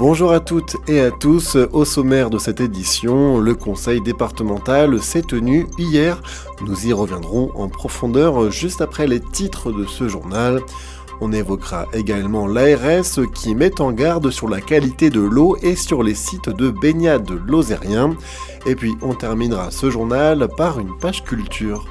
Bonjour à toutes et à tous, au sommaire de cette édition, le conseil départemental s'est tenu hier. Nous y reviendrons en profondeur juste après les titres de ce journal. On évoquera également l'ARS qui met en garde sur la qualité de l'eau et sur les sites de baignade lozériens. Et puis on terminera ce journal par une page culture.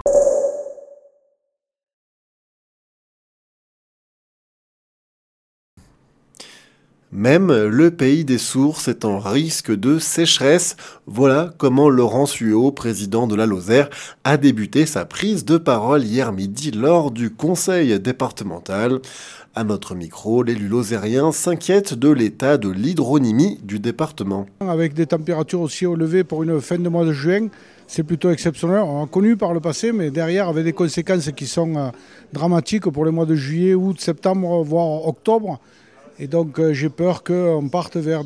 Même le pays des sources est en risque de sécheresse. Voilà comment Laurent Suau, président de la Lozère, a débuté sa prise de parole hier midi lors du conseil départemental. À notre micro, l'élu lozérien s'inquiète de l'état de l'hydronymie du département. Avec des températures aussi élevées pour une fin de mois de juin, c'est plutôt exceptionnel. On a connu par le passé, mais derrière, avec des conséquences qui sont dramatiques pour les mois de juillet, août, septembre, voire octobre. Et donc j'ai peur qu'on parte vers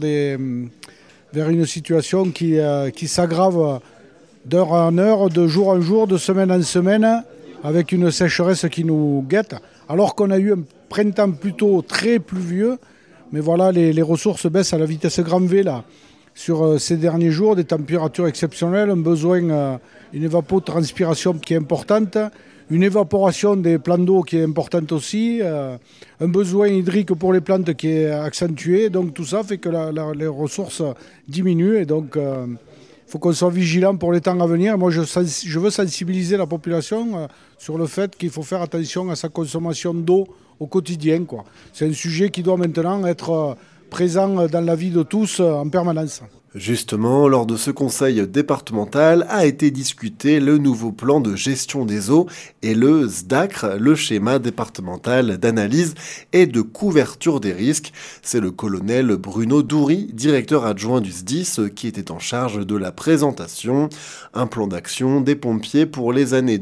une situation qui s'aggrave d'heure en heure, de jour en jour, de semaine en semaine, avec une sécheresse qui nous guette. Alors qu'on a eu un printemps plutôt très pluvieux, mais voilà, les ressources baissent à la vitesse grand V là. Sur ces derniers jours, des températures exceptionnelles, un besoin, une évapotranspiration qui est importante, une évaporation des plans d'eau qui est importante aussi, un besoin hydrique pour les plantes qui est accentué. Donc tout ça fait que les ressources diminuent et donc il faut qu'on soit vigilant pour les temps à venir. Moi je veux sensibiliser la population sur le fait qu'il faut faire attention à sa consommation d'eau au quotidien, quoi. C'est un sujet qui doit maintenant être présent dans la vie de tous en permanence. Justement, lors de ce conseil départemental a été discuté le nouveau plan de gestion des eaux et le SDACR, le schéma départemental d'analyse et de couverture des risques. C'est le colonel Bruno Doury, directeur adjoint du SDIS, qui était en charge de la présentation. Un plan d'action des pompiers pour les années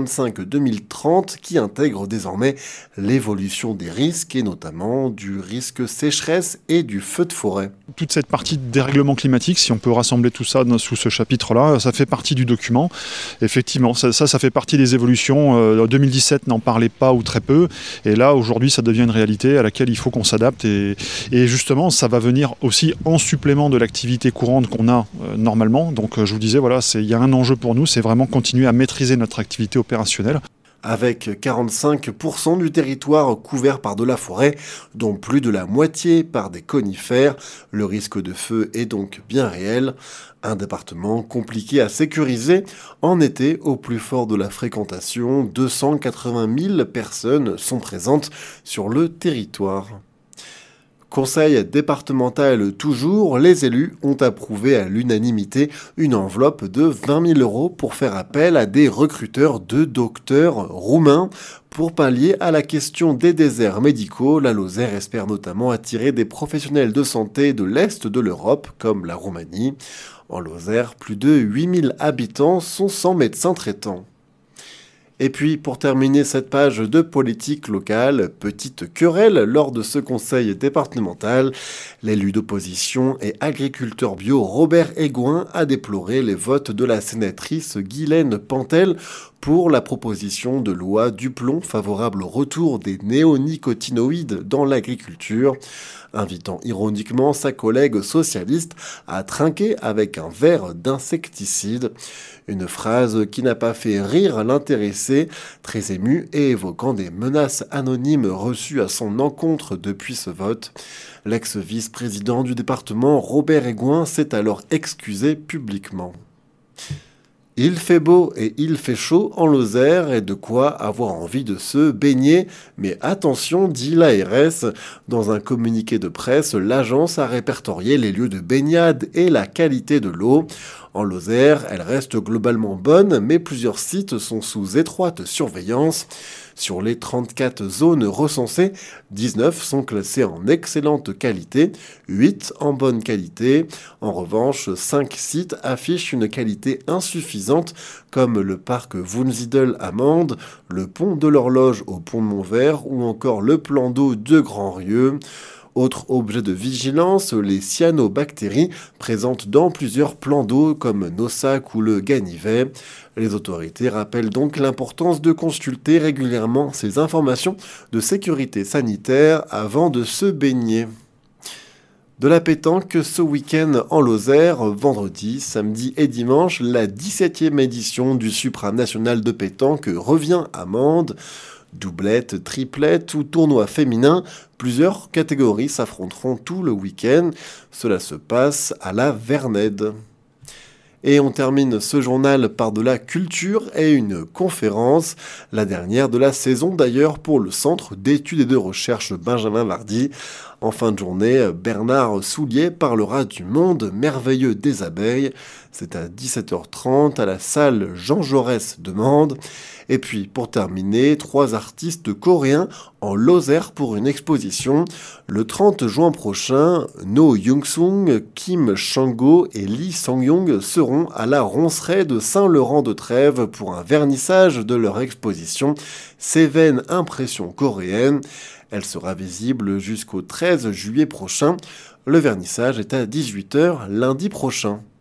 2025-2030 qui intègre désormais l'évolution des risques et notamment du risque sécheresse et du feu de forêt. Toute cette partie de dérèglement climatique, si on peut rassembler tout ça sous ce chapitre-là, ça fait partie du document. Effectivement, ça fait partie des évolutions. En 2017, n'en parlait pas ou très peu. Et là, aujourd'hui, ça devient une réalité à laquelle il faut qu'on s'adapte. Et justement, ça va venir aussi en supplément de l'activité courante qu'on a normalement. Donc, je vous disais, voilà, il y a un enjeu pour nous, c'est vraiment continuer à maîtriser notre activité opérationnelle. Avec 45% du territoire couvert par de la forêt, dont plus de la moitié par des conifères, le risque de feu est donc bien réel. Un département compliqué à sécuriser. En été, au plus fort de la fréquentation, 280 000 personnes sont présentes sur le territoire. Conseil départemental toujours, les élus ont approuvé à l'unanimité une enveloppe de 20 000 € pour faire appel à des recruteurs de docteurs roumains. Pour pallier à la question des déserts médicaux, la Lozère espère notamment attirer des professionnels de santé de l'Est de l'Europe, comme la Roumanie. En Lozère, plus de 8 000 habitants sont sans médecin traitant. Et puis, pour terminer cette page de politique locale, petite querelle lors de ce conseil départemental, l'élu d'opposition et agriculteur bio Robert Aigouin a déploré les votes de la sénatrice Guylaine Pantel pour la proposition de loi Duplon favorable au retour des néonicotinoïdes dans l'agriculture, invitant ironiquement sa collègue socialiste à trinquer avec un verre d'insecticide. Une phrase qui n'a pas fait rire l'intéressé, très ému et évoquant des menaces anonymes reçues à son encontre depuis ce vote. L'ex-vice-président du département, Robert Aigouin, s'est alors excusé publiquement. Il fait beau et il fait chaud en Lozère et de quoi avoir envie de se baigner. Mais attention, dit l'ARS. Dans un communiqué de presse, l'agence a répertorié les lieux de baignade et la qualité de l'eau. En Lozère, elle reste globalement bonne, mais plusieurs sites sont sous étroite surveillance. Sur les 34 zones recensées, 19 sont classées en excellente qualité, 8 en bonne qualité. En revanche, 5 sites affichent une qualité insuffisante, comme le parc Wunsiedel à Mende, le pont de l'Horloge au pont de Montvert ou encore le plan d'eau de Grand-Rieux. Autre objet de vigilance, les cyanobactéries présentes dans plusieurs plans d'eau comme Nossac ou le Ganivet. Les autorités rappellent donc l'importance de consulter régulièrement ces informations de sécurité sanitaire avant de se baigner. De la pétanque ce week-end en Lozère, vendredi, samedi et dimanche, la 17e édition du supranational de pétanque revient à Mende. Doublette, triplette ou tournoi féminin, plusieurs catégories s'affronteront tout le week-end. Cela se passe à la Vernède. Et on termine ce journal par de la culture et une conférence, la dernière de la saison d'ailleurs pour le Centre d'études et de recherche Benjamin Vardy. En fin de journée, Bernard Soulier parlera du monde merveilleux des abeilles. C'est à 17h30 à la salle Jean Jaurès de Mende. Et puis, pour terminer, 3 artistes coréens en Lozère pour une exposition. Le 30 juin prochain, No Young-sung, Kim Chang-go et Lee Sang-young seront à la Ronceraie de Saint-Laurent-de-Trèves pour un vernissage de leur exposition Seven Impressions coréennes. Elle sera visible jusqu'au 13 juillet prochain. Le vernissage est à 18h lundi prochain.